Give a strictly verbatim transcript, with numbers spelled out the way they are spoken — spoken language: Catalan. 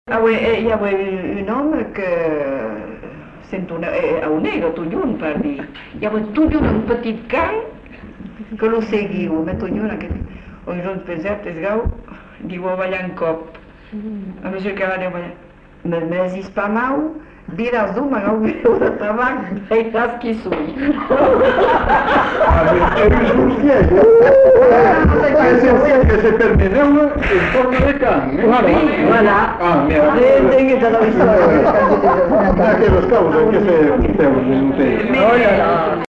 Ah oui, eh, hi havia un home que sent una, eh, on era Tullun per dir. Hi havia Tullun un petit can que lo seguiu, me Tullun aquest. Oi, uns pensat, es gau, diu a ballar en cop. A mesura que va anar ballar. Me mes hispamau, viras du, magau vireu de tabac, i rasqui sull. Que se termineu en forma de can, eh? Voilà. Ah, mira. Tengue tota la història. Aquellos cabos hay que se...